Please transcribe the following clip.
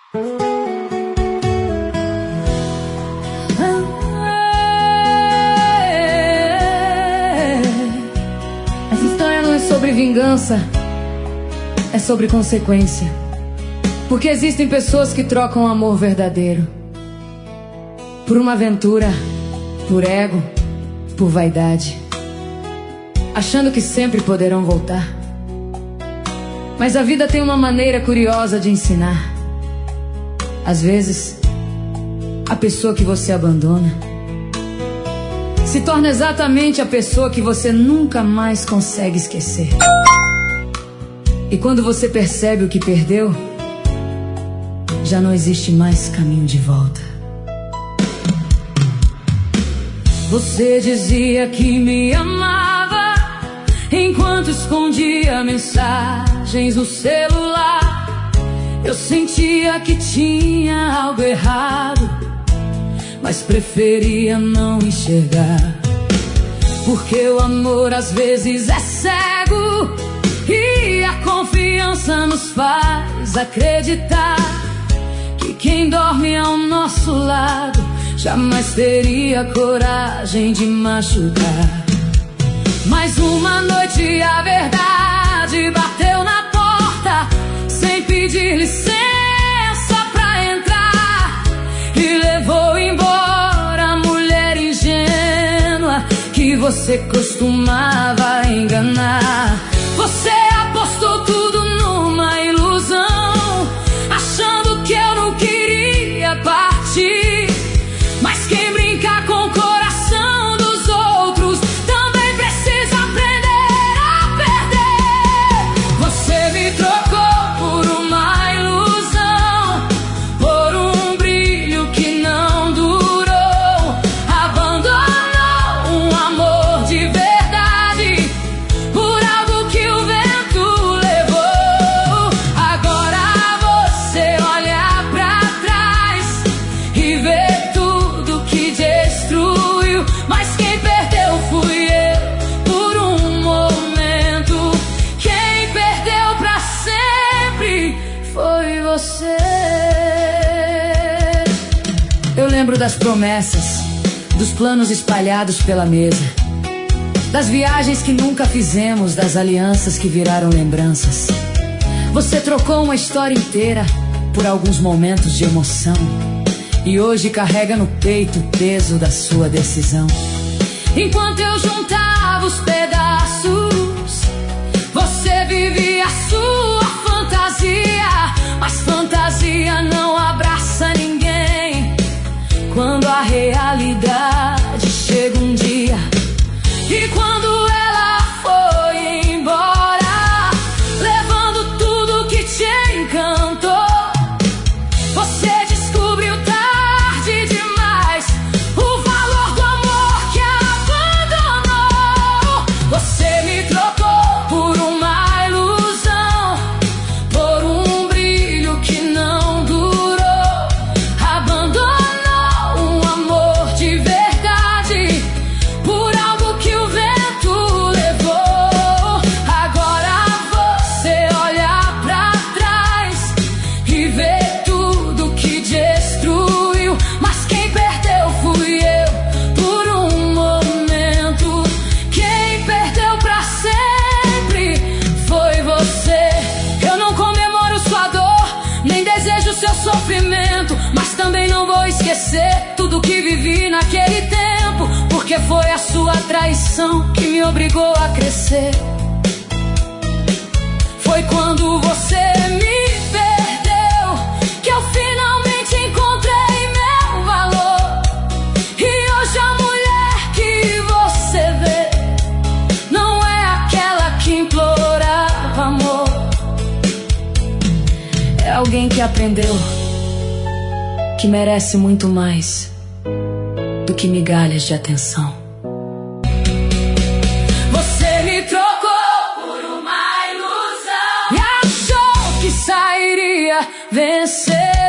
Essa história não é sobre vingança, é sobre consequência. Porque existem pessoas que trocam amor verdadeiro por uma aventura, por ego, por vaidade, achando que sempre poderão voltar. Mas a vida tem uma maneira curiosa de ensinar. Às vezes, a pessoa que você abandona se torna exatamente a pessoa que você nunca mais consegue esquecer. E quando você percebe o que perdeu, já não existe mais caminho de volta. Você dizia que me amava enquanto escondia mensagens no celular. Eu sentia que tinha algo errado, mas preferia não enxergar. Porque o amor às vezes é cego e a confiança nos faz acreditar que quem dorme ao nosso lado jamais teria coragem de machucar. Mas uma noite a verdade bateu na porta sem pedir licença pra entrar e levou embora a mulher ingênua que você costumava enganar. Você apostou tudo numa ilusão, achando que eu não queria partir. Mas quem brinca com o coração dos outros também precisa aprender a perder. Você me trocou por uma ilusão, por um brilho que não durou. Abandonou um amor de verdade por algo que o vento levou. Agora você olha pra trás e vê que destruiu, mas quem perdeu fui eu por um momento. Quem perdeu pra sempre foi você. Eu lembro das promessas, dos planos espalhados pela mesa, das viagens que nunca fizemos, das alianças que viraram lembranças. Você trocou uma história inteira por alguns momentos de emoção e hoje carrega no peito o peso da sua decisão. Enquanto eu juntava os pedaços, você vivia a sua fantasia. Mas fantasia não abraça ninguém quando a realidade chega um dia. E quando ela foi embora, levando tudo que te encantou, você descobriu tarde demais o valor do amor que abandonou. Você me trocou por uma ilusão, por um brilho que não durou. Abandonou um amor de verdade por algo que o vento levou. Agora você olha pra trás e vê tudo que destruiu, mas quem perdeu fui eu por um momento. Quem perdeu pra sempre foi você. Eu não comemoro sua dor, nem desejo seu sofrimento, mas também não vou esquecer tudo que vivi naquele tempo, porque foi a sua traição que me obrigou a crescer. Foi quando você me perdeu que eu finalmente encontrei meu valor. E hoje a mulher que você vê não é aquela que implorava amor. É alguém que aprendeu que merece muito mais do que migalhas de atenção. Você me trocou por uma ilusão e achou que sairia vencer.